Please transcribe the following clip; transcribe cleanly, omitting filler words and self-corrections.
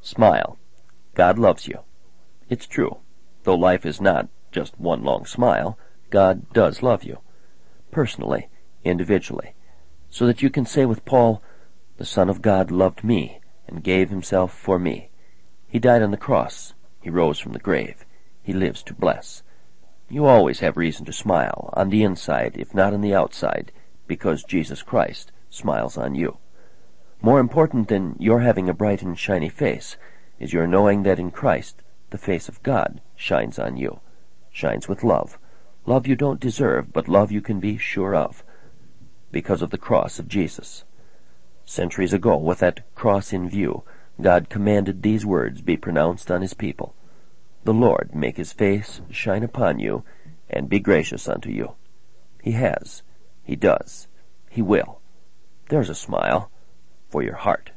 Smile. God loves you. It's true. Though life is not just one long smile, God does love you. Personally, individually. So that you can say with Paul, "The Son of God loved me and gave himself for me. He died on the cross. He rose from the grave. He lives to bless." You always have reason to smile, on the inside, if not on the outside, because Jesus Christ smiles on you. More important than your having a bright and shiny face is your knowing that in Christ the face of God shines on you, shines with love. Love you don't deserve, but love you can be sure of, because of the cross of Jesus. Centuries ago, with that cross in view, God commanded these words be pronounced on his people: "The Lord make his face shine upon you, and be gracious unto you." He has. He does. He will. There's a smile for your heart.